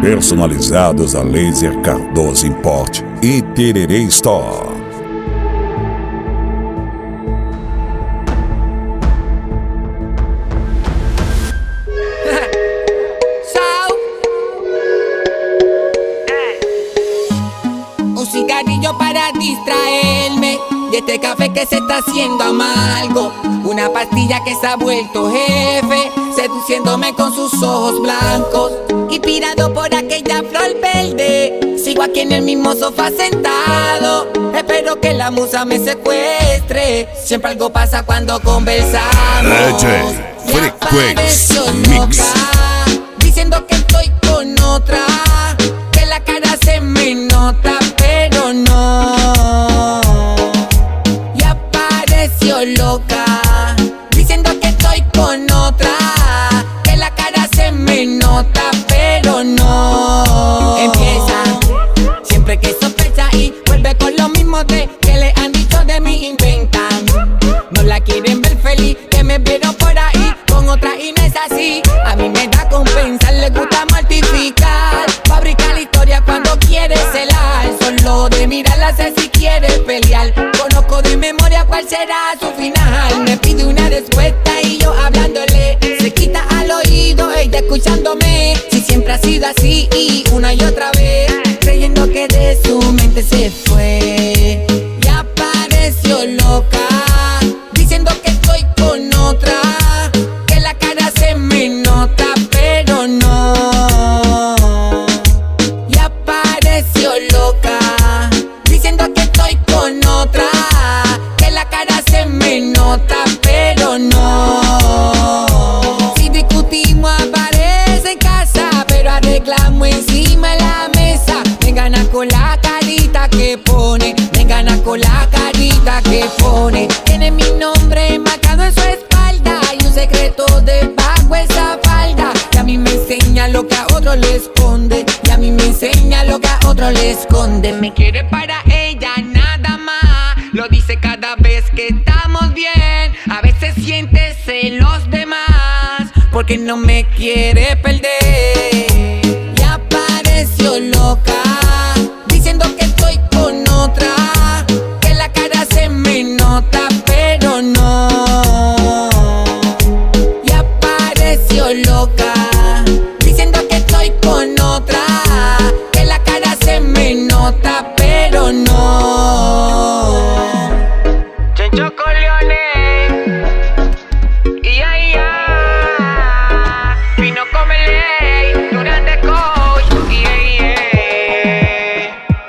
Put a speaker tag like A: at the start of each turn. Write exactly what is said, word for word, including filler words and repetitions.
A: personalizados a laser Cardoso Import e Tererê Store.
B: Un cigarrillo para distraerme de este café que se está haciendo amargo. Una pastilla que se ha vuelto jefe, seduciéndome con sus ojos blancos. Inspirado por aquella flor verde, sigo aquí en el mismo sofá sentado. Espero que la musa me secuestre. Siempre algo pasa cuando conversamos.
A: D J Frequency Mix,
B: diciendo que estoy con otra, que la cara se me nota, pero no. Y apareció loca, diciendo que estoy con otra, que la cara se me nota, pero no. Empieza siempre que sospecha y vuelve con lo mismo de que le han dicho de mí, inventan. No la quieren ver feliz, que me vieron por ahí con otra y no es así. A mí me da con pensar, le gusta mortificar, fabricar la historia cuando quiere celar. Solo de mirarla sé si quiere pelear. Conozco de memoria cuál será su final. Me pide una respuesta y yo hablándole, se quita al oído, ella escuchándome. Si siempre ha sido así y una y otra vez, creyendo que de su mente se fue. Y apareció loca, diciendo que estoy con otra, que la cara se me nota, pero no. Y apareció loca, diciendo que estoy con otra, que la cara se me nota, pero no. Si discutimos aparece en casa, pero arreglamos encima de la mesa. Me gana con la carita que pone, me gana con la carita que pone. Tiene mi nombre marcado en su espalda y un secreto debajo esa falda. Y a mí me enseña lo que a otro le esconde, y a mí me enseña lo que a otro le esconde. Me quiere para ella nada más, lo dice cada vez que estamos bien. A veces siente celos de más, porque no me quiere perder. Y apareció loca, diciendo que estoy con otra, que la cara se me nota, pero no. Y apareció loca, diciendo que estoy con otra, que la cara se me nota, pero no.